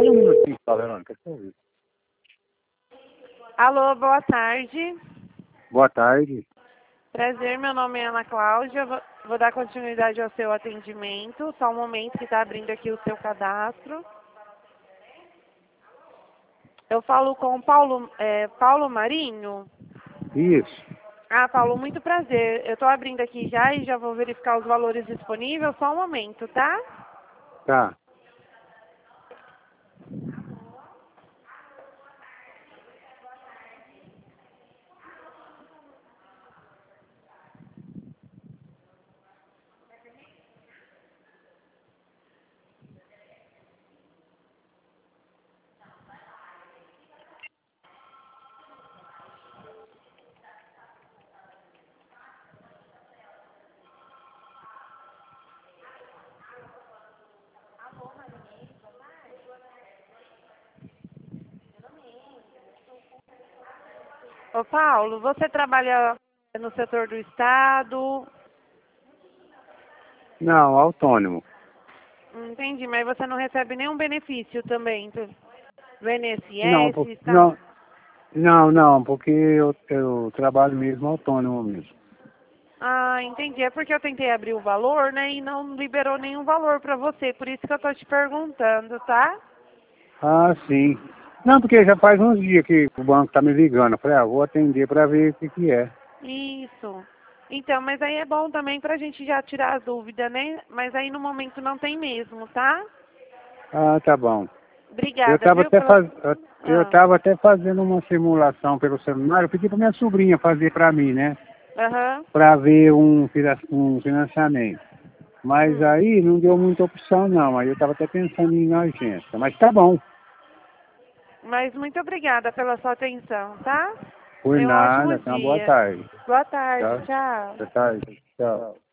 Pera um minutinho, só, Verônica. Deixa eu ver. Alô, boa tarde. Boa tarde. Prazer, meu nome é Ana Cláudia. Vou dar continuidade ao seu atendimento. Só um momento que está abrindo aqui o seu cadastro. Eu falo com Paulo Marinho. Isso. Ah, Paulo, muito prazer. Eu estou abrindo aqui já e já vou verificar os valores disponíveis. Só um momento, tá? Tá. Ô, Paulo, você trabalha no setor do Estado? Não, autônomo. Entendi, mas você não recebe nenhum benefício também do Não, INSS, tá? não, porque eu trabalho mesmo autônomo mesmo. Ah, entendi. É porque eu tentei abrir o valor, né, e não liberou nenhum valor para você. Por isso que eu tô te perguntando, tá? Ah, sim. Não, porque já faz uns dias que o banco tá me ligando. Eu falei, vou atender pra ver o que que é. Isso. Então, mas aí é bom também pra gente já tirar a dúvida, né? Mas aí no momento não tem mesmo, tá? Ah, tá bom. Eu Obrigada, tava viu, até pela... faz... eu Ah, tava até fazendo uma simulação pelo celular. Eu pedi pra minha sobrinha fazer pra mim, né? aham. Pra ver um financiamento. Mas Hum. aí não deu muita opção não. Aí eu tava até pensando em ir na agência. Mas tá bom. Mas muito obrigada pela sua atenção, tá? Por Tenha um ótimo nada. Tenha uma boa dia. tarde. Boa tarde, Tchau. tchau. Boa tarde. Tchau.